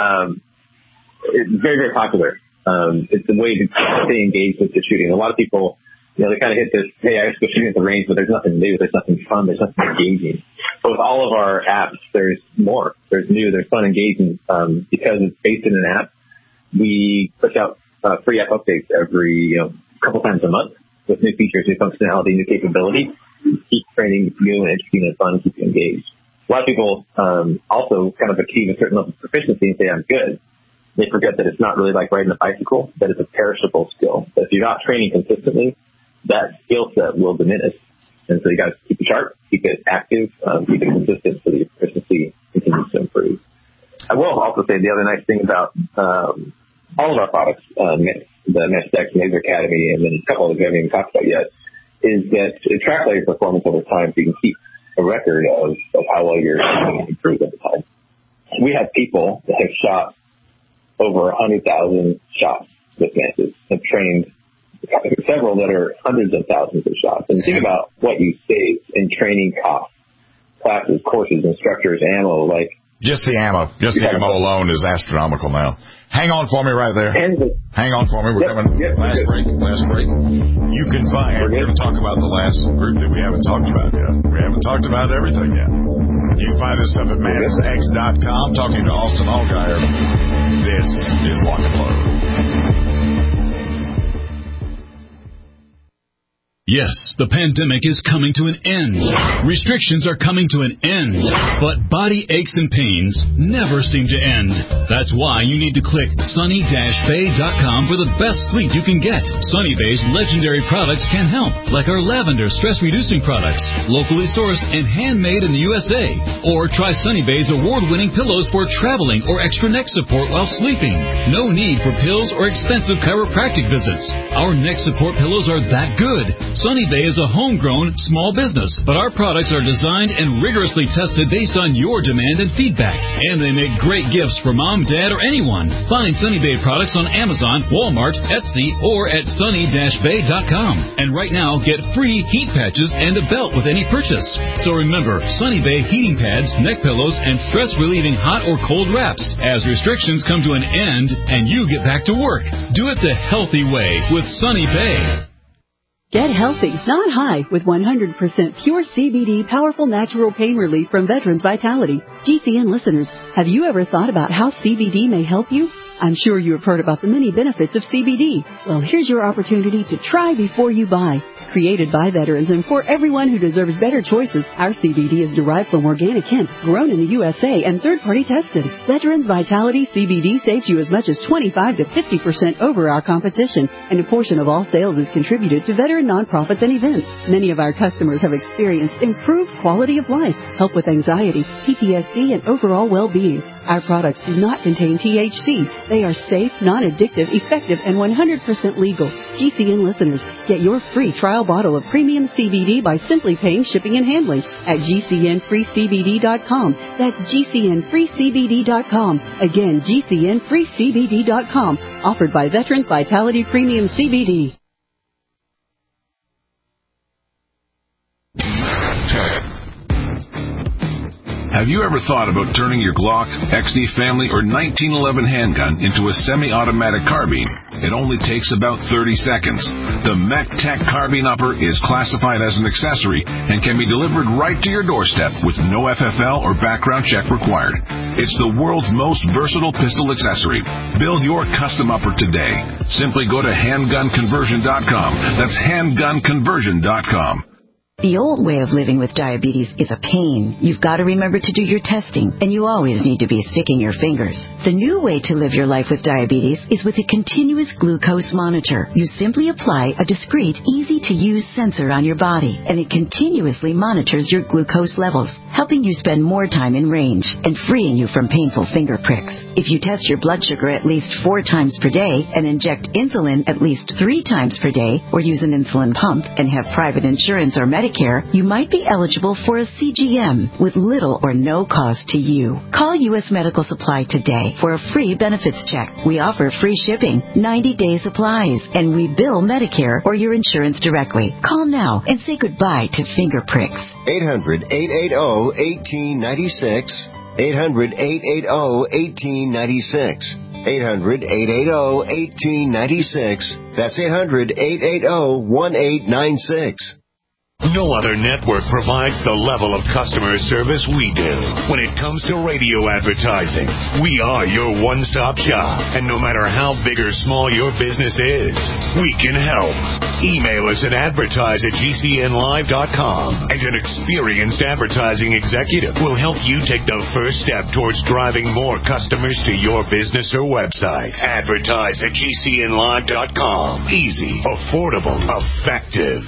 [SPEAKER 5] it's very, very popular. It's a way to stay engaged with the shooting. A lot of people, they kind of hit this, hey, I just go shooting at the range, but there's nothing new, there's nothing fun, there's nothing engaging. But with all of our apps, there's more. There's new, there's fun, engaging. Because it's based in an app, we push out free app updates every couple times a month with new features, new functionality, new capability. Keep training new and interesting and fun, keep you engaged. A lot of people also kind of achieve a certain level of proficiency and say, I'm good. They forget that it's not really like riding a bicycle, that it's a perishable skill. That if you're not training consistently, that skill set will diminish. And so you got to keep it sharp, keep it active, keep it consistent so that your proficiency continues to improve. I will also say the other nice thing about all of our products, the MeshDex, Laser Academy, and then a couple of them we haven't even talked about yet, is that it tracks all your performance over time so you can keep a record of how well you're improved over time. We have people that have shot over 100,000 shots with Mantis and trained several that are hundreds of thousands of shots. And think about what you save in training costs, classes, courses, instructors, ammo,
[SPEAKER 3] Just the ammo. Just the ammo alone is astronomical now. Hang on for me right there. Hang on for me. We're coming. Last break. You can find, we're going to talk about the last group that we haven't talked about yet. We haven't talked about everything yet. You can find this stuff at MantisX.com. Talking to Austin Allgaier. This is Lock and Load.
[SPEAKER 13] Yes, the pandemic is coming to an end. Restrictions are coming to an end. But body aches and pains never seem to end. That's why you need to click sunny-bay.com for the best sleep you can get. Sunny Bay's legendary products can help, like our lavender stress-reducing products, locally sourced and handmade in the USA. Or try Sunny Bay's award-winning pillows for traveling or extra neck support while sleeping. No need for pills or expensive chiropractic visits. Our neck support pillows are that good. Sunny Bay is a homegrown small business, but our products are designed and rigorously tested based on your demand and feedback. And they make great gifts for mom, dad, or anyone. Find Sunny Bay products on Amazon, Walmart, Etsy, or at sunny-bay.com. And right now, get free heat patches and a belt with any purchase. So remember, Sunny Bay heating pads, neck pillows, and stress-relieving hot or cold wraps as restrictions come to an end and you get back to work. Do it the healthy way with Sunny Bay.
[SPEAKER 18] Get healthy, not high, with 100% pure CBD powerful natural pain relief from Veterans Vitality. GCN listeners, have you ever thought about how CBD may help you? I'm sure you have heard about the many benefits of CBD. Well, here's your opportunity to try before you buy. Created by veterans and for everyone who deserves better choices, our CBD is derived from organic hemp, grown in the USA, and third-party tested. Veterans Vitality CBD saves you as much as 25 to 50% over our competition, and a portion of all sales is contributed to veteran nonprofits and events. Many of our customers have experienced improved quality of life, help with anxiety, PTSD, and overall well-being. Our products do not contain THC. They are safe, non-addictive, effective, and 100% legal. GCN listeners, get your free trial bottle of premium CBD by simply paying shipping and handling at GCNFreeCBD.com. That's GCNFreeCBD.com. Again, GCNFreeCBD.com. Offered by Veterans Vitality Premium CBD.
[SPEAKER 19] Have you ever thought about turning your Glock, XD family, or 1911 handgun into a semi-automatic carbine? It only takes about 30 seconds. The MechTech Carbine Upper is classified as an accessory and can be delivered right to your doorstep with no FFL or background check required. It's the world's most versatile pistol accessory. Build your custom upper today. Simply go to handgunconversion.com. That's handgunconversion.com.
[SPEAKER 20] The old way of living with diabetes is a pain. You've got to remember to do your testing, and you always need to be sticking your fingers. The new way to live your life with diabetes is with a continuous glucose monitor. You simply apply a discreet, easy-to-use sensor on your body, and it continuously monitors your glucose levels, helping you spend more time in range and freeing you from painful finger pricks. If you test your blood sugar at least 4 times per day and inject insulin at least 3 times per day, or use an insulin pump and have private insurance or Medicare, you might be eligible for a CGM with little or no cost to you. Call U.S. Medical Supply today for a free benefits check. We offer free shipping, 90-day supplies, and we bill Medicare or your insurance directly. Call now and say goodbye to finger pricks.
[SPEAKER 21] 800-880-1896. 800-880-1896. 800-880-1896. That's 800-880-1896.
[SPEAKER 12] No other network provides the level of customer service we do. When it comes to radio advertising, we are your one-stop shop. And no matter how big or small your business is, we can help. Email us at advertise@gcnlive.com, and an experienced advertising executive will help you take the first step towards driving more customers to your business or website. Advertise@gcnlive.com. Easy, affordable, effective.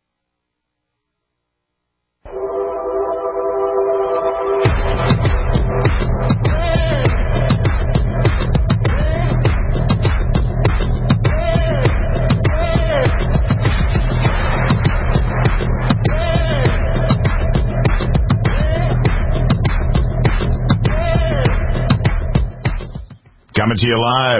[SPEAKER 3] Coming to you live.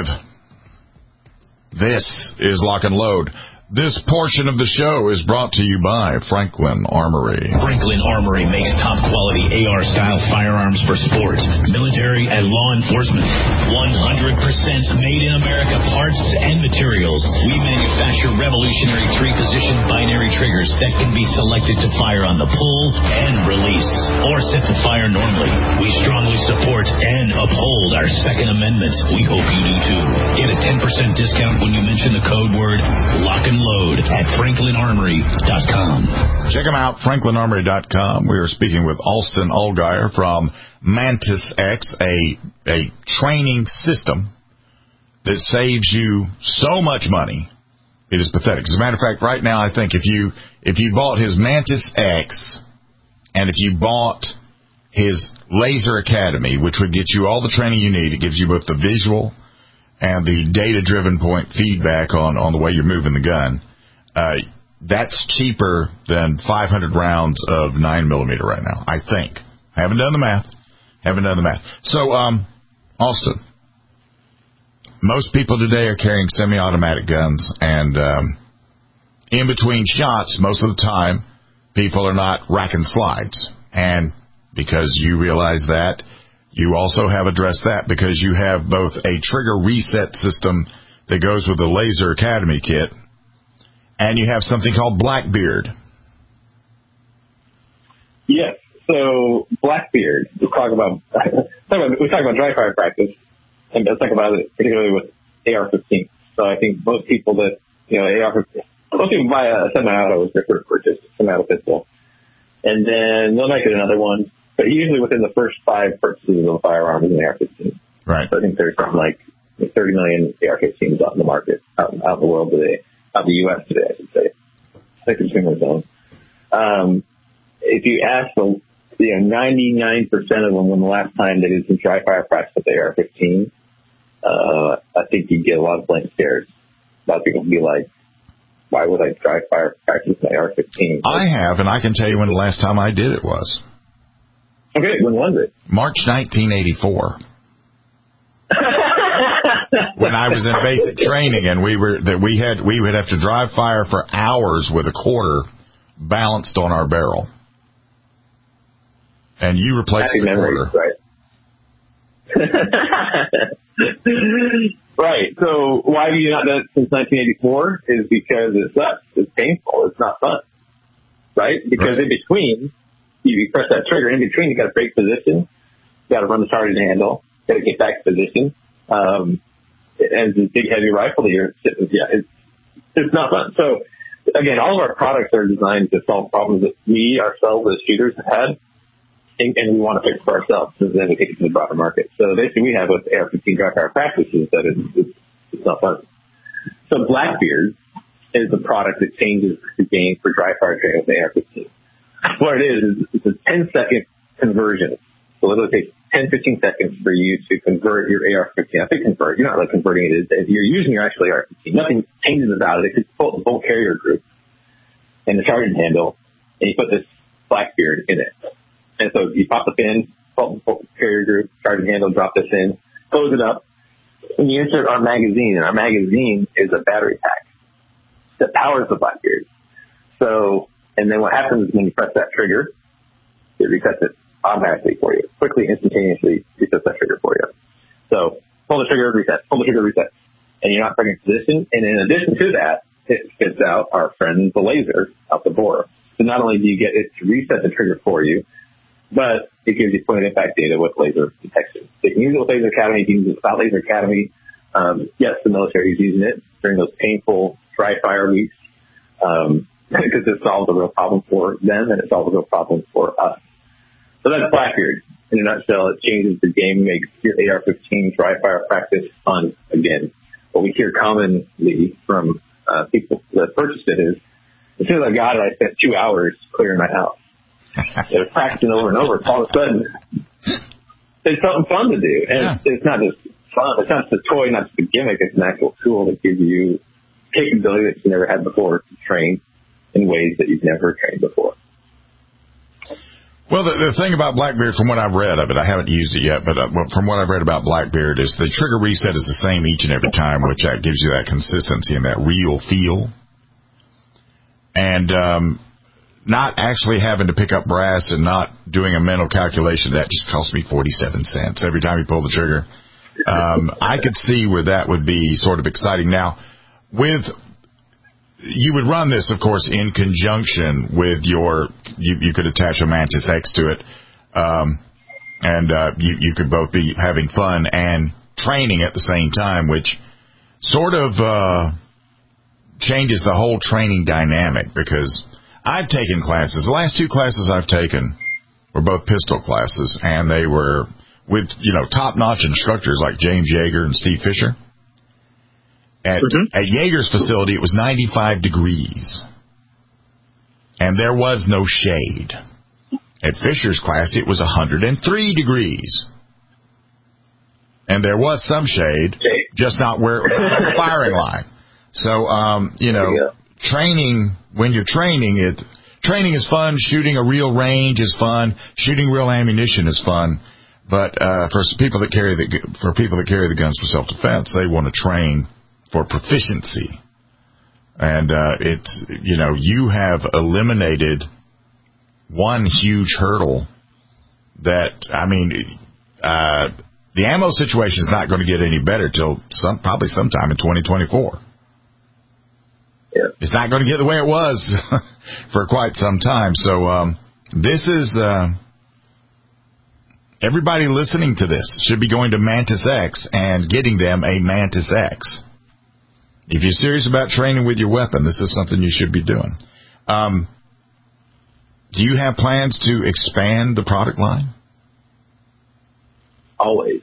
[SPEAKER 3] This is Lock and Load. This portion of the show is brought to you by Franklin Armory.
[SPEAKER 4] Franklin Armory makes top-quality AR-style firearms for sports, military, and law enforcement. 100% made-in-America parts and materials. We manufacture revolutionary 3-position binary triggers that can be selected to fire on the pull and release, or set to fire normally. We strongly support and uphold our Second Amendment. We hope you do too. Get a 10% discount when you mention the code word Lock and Load at franklinarmory.com.
[SPEAKER 3] Check them out, franklinarmory.com. We are speaking with Alston Allgaier from Mantis X, a training system that saves you so much money. It is pathetic. As a matter of fact, right now, I think if you bought his Mantis X and if you bought his Laser Academy, which would get you all the training you need, it gives you both the visual and the data-driven point feedback on the way you're moving the gun, that's cheaper than 500 rounds of 9mm right now, I think. Haven't done the math. So, Austin, most people today are carrying semi-automatic guns, and in between shots, most of the time, people are not racking slides. And because you realize that, you also have addressed that because you have both a trigger reset system that goes with the Laser Academy kit, and you have something called Blackbeard.
[SPEAKER 5] Yes. So Blackbeard, we talk about dry fire practice, and let's talk about it particularly with AR-15. So I think most people that AR-15, most people buy a semi-auto as their first purchase, semi-auto pistol, and then they'll make it another one. But usually within the first 5 purchases of a firearm is an AR-15.
[SPEAKER 3] Right.
[SPEAKER 5] So I think there's something like 30 million AR-15s out in the market, out in the world today, out in the U.S. today, I should say. The consumer zone. If you ask 99% of them when the last time they did some dry fire practice with the AR-15, I think you'd get a lot of blank stares. A lot of people would be like, why would I dry fire practice with my AR-15?
[SPEAKER 3] I have, and I can tell you when the last time I did it was.
[SPEAKER 5] Okay, when was it?
[SPEAKER 3] March 1984. When I was in basic training, and we would have to dry fire for hours with a quarter balanced on our barrel, and you replaced the quarter.
[SPEAKER 5] Right. Right. So why have you not done it since 1984? Is because it sucks. It's painful. It's not fun. Right? Because in between, you press that trigger. In between, you got to break position. You got to run the target handle. You got to get back to position. And the big heavy rifle here, it's not fun. So again, all of our products are designed to solve problems that we ourselves as shooters have had, and we want to fix for ourselves, and then we take it to the broader market. So the issue we have with AR-15 dry fire practice is that it's not fun. So Blackbeard is a product that changes the game for dry fire training with the AR-15. What it is it's a 10-second conversion. So it'll take 10, 15 seconds for you to convert your AR-15. I think convert. You're not like converting it. You're using your actual AR-15. Nothing changes about it. It's the bolt carrier group and the charging handle, and you put this Blackbeard in it. And so you pop the pin, bolt carrier group, charging handle, drop this in, close it up, and you insert our magazine. And our magazine is a battery pack that powers the Blackbeard. So, and then what happens when you press that trigger, it resets it automatically for you, quickly, instantaneously resets that trigger for you. So pull the trigger, reset, pull the trigger, reset, and you're not putting in position. And in addition to that, it spits out our friend the laser out the bore. So not only do you get it to reset the trigger for you, but it gives you point of impact data with laser detection. So you can use it with Laser Academy, you can use it without Laser Academy. Yes, the military is using it during those painful dry fire weeks because it solves a real problem for them and it solves a real problem for us. So that's Blackbeard. In a nutshell, it changes the game, makes your AR-15 dry fire practice fun again. What we hear commonly from people that purchased it is, as soon as I got it, I spent 2 hours clearing my house. It was practicing over and over. All of a sudden, it's something fun to do. And it's not just fun. It's not just a toy, not just a gimmick. It's an actual tool that gives you capability that you never had before to train in ways that you've never trained before.
[SPEAKER 3] Well, the thing about Blackbeard, from what I've read of it, I haven't used it yet, but from what I've read about Blackbeard is the trigger reset is the same each and every time, which gives you that consistency and that real feel. And not actually having to pick up brass and not doing a mental calculation, that just cost me 47 cents every time you pull the trigger. I could see where that would be sort of exciting. Now, you would run this, of course, in conjunction with you could attach a Mantis X to it, and you could both be having fun and training at the same time, which sort of changes the whole training dynamic, because I've taken classes. The last 2 classes I've taken were both pistol classes, and they were with, top-notch instructors like James Yeager and Steve Fisher. At Yeager's facility, it was 95 degrees, and there was no shade. At Fisher's class, it was 103 degrees, and there was some shade, just not where it was the firing line. So, training, when you're training, training is fun. Shooting a real range is fun. Shooting real ammunition is fun. But for people that carry the guns for self-defense, they want to train for proficiency. And you have eliminated one huge hurdle that, the ammo situation is not going to get any better till probably sometime in 2024. Yeah. It's not going to get the way it was for quite some time. So this is everybody listening to this should be going to Mantis X and getting them a Mantis X. If you're serious about training with your weapon, this is something you should be doing. Do you have plans to expand the product line?
[SPEAKER 5] Always.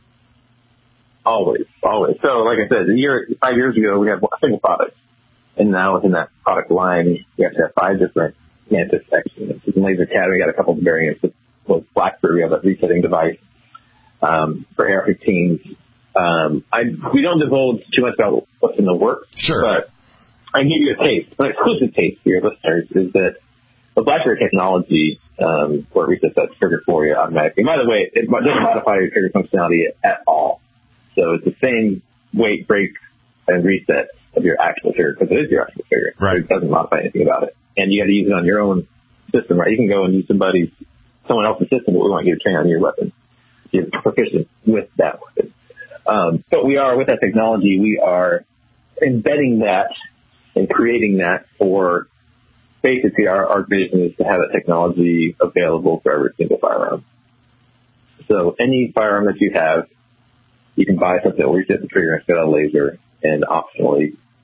[SPEAKER 5] So, like I said, 5 years ago, we had a single product. And now within that product line, we actually have 5 different Mantis sections. In Laser Academy, we got a couple of variants. With Blackbeard, we have a resetting device for AR-15s. We don't divulge too much about what's in the works.
[SPEAKER 3] Sure.
[SPEAKER 5] But I can give you a taste, an exclusive taste for your listeners, is that the Blackbeard technology, where it resets that trigger for you automatically. And by the way, it doesn't modify your trigger functionality at all. So it's the same weight, break, and reset of your actual trigger, because it is your actual trigger.
[SPEAKER 3] Right.
[SPEAKER 5] So it doesn't modify anything about it. And you got to use it on your own system, right? You can go and use someone else's system, but we want you to train on your weapon. You're proficient with that weapon. But with that technology, we are embedding that and creating that for basically our vision is to have that technology available for every single firearm. So any firearm that you have, you can buy something that will reset the trigger and spit out a laser and optionally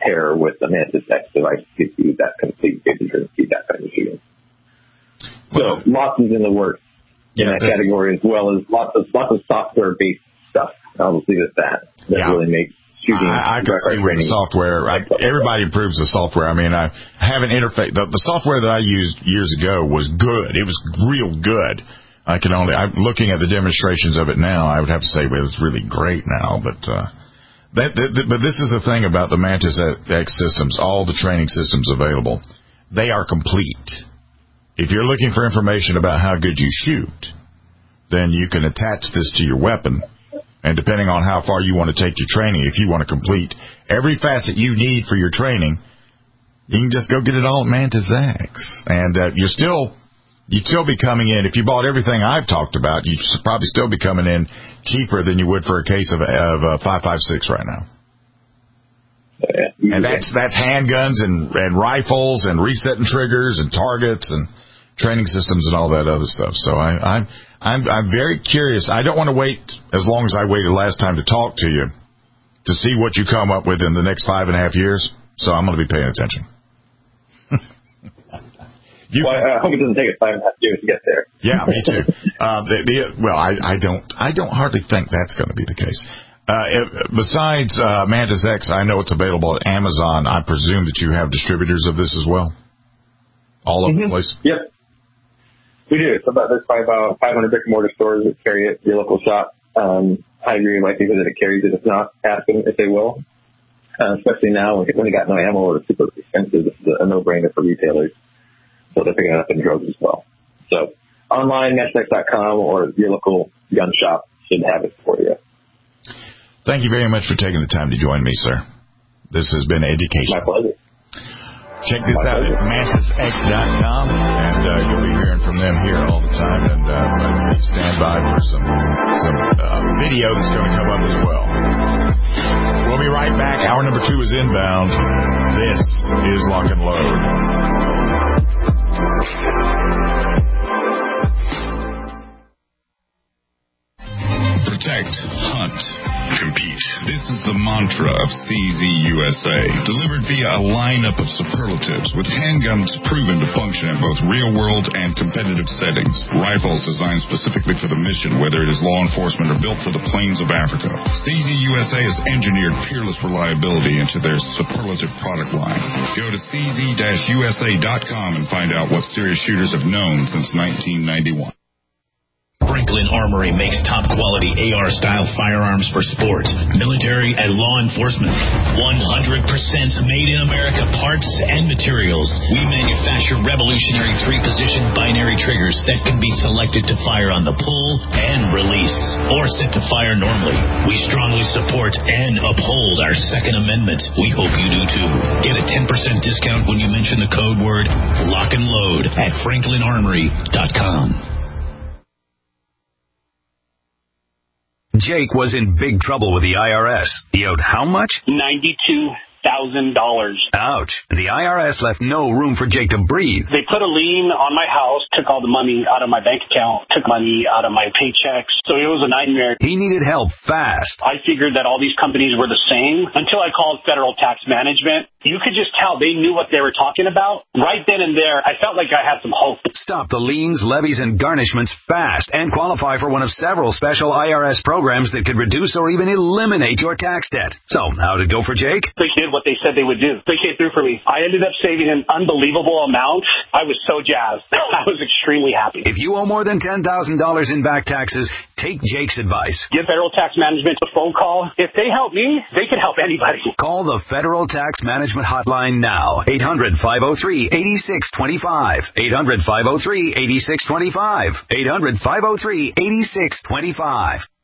[SPEAKER 5] pair with the Mantis X device to give you that complete vision feedback on your shooting. So lots is in the works in that category, as well as lots of software-based stuff. I'll leave it at that. Really makes shooting.
[SPEAKER 3] I can see with the software. Everybody improves the software. I mean, I have an interface. The software that I used years ago was good. It was real good. I'm looking at the demonstrations of it now. I would have to say, well, it's really great now. But but this is the thing about the Mantis X systems. All the training systems available, they are complete. If you're looking for information about how good you shoot, then you can attach this to your weapon. And depending on how far you want to take your training, if you want to complete every facet you need for your training, you can just go get it all at Mantis X. And you'd still be coming in, if you bought everything I've talked about, you'd probably still be coming in cheaper than you would for a case of 5.56 right now. And that's handguns and rifles and resetting triggers and targets and training systems and all that other stuff. So I'm very curious. I don't want to wait as long as I waited last time to talk to you to see what you come up with in the next 5.5 years. So I'm going to be paying attention.
[SPEAKER 5] I hope it doesn't take us 5.5 years to get there.
[SPEAKER 3] Yeah, me too. I don't hardly think that's going to be the case. Besides Mantis X, I know it's available at Amazon. I presume that you have distributors of this as well, all over the place.
[SPEAKER 5] Yep. We do. So there's probably about 500 brick and mortar stores that carry it, your local shop. High degree likelihood that it carries it. If not, ask them if they will. Especially now when they got no ammo or it's super expensive, this is a no-brainer for retailers. So they're picking it up in droves as well. So online, mantisx.com or your local gun shop should have it for you.
[SPEAKER 3] Thank you very much for taking the time to join me, sir. This has been education.
[SPEAKER 5] My pleasure.
[SPEAKER 3] Check this out at mantisx.com, and you'll be hearing from them here all the time. And stand by for some video that's going to come up as well. We'll be right back. Hour number 2 is inbound. This is Lock and Load.
[SPEAKER 6] Protect, hunt, compete. This is the mantra of CZ USA, delivered via a lineup of superlatives with handguns proven to function in both real-world and competitive settings. Rifles designed specifically for the mission, whether it is law enforcement or built for the plains of Africa. CZ USA has engineered peerless reliability into their superlative product line. Go to cz-usa.com and find out what serious shooters have known since 1991.
[SPEAKER 4] Franklin Armory makes top-quality AR-style firearms for sports, military, and law enforcement. 100% made-in-America parts and materials. We manufacture revolutionary 3-position binary triggers that can be selected to fire on the pull and release, or set to fire normally. We strongly support and uphold our Second Amendment. We hope you do too. Get a 10% discount when you mention the code word Lock and Load at franklinarmory.com.
[SPEAKER 2] Jake was in big trouble with the IRS. He owed how much?
[SPEAKER 22] $92,000.
[SPEAKER 2] Ouch. The IRS left no room for Jake to breathe.
[SPEAKER 22] They put a lien on my house, took all the money out of my bank account, took money out of my paychecks. So it was a nightmare.
[SPEAKER 2] He needed help fast.
[SPEAKER 22] I figured that all these companies were the same until I called Federal Tax Management. You could just tell they knew what they were talking about. Right then and there, I felt like I had some hope.
[SPEAKER 2] Stop the liens, levies, and garnishments fast and qualify for one of several special IRS programs that could reduce or even eliminate your tax debt. So, how'd it go for Jake?
[SPEAKER 22] They did what they said they would do. They came through for me. I ended up saving an unbelievable amount. I was so jazzed. I was extremely happy.
[SPEAKER 2] If you owe more than $10,000 in back taxes, take Jake's advice.
[SPEAKER 22] Give Federal Tax Management a phone call. If they help me, they can help anybody.
[SPEAKER 2] Call the Federal Tax Management hotline now. 800-503-8625. 800-503-8625. 800-503-8625.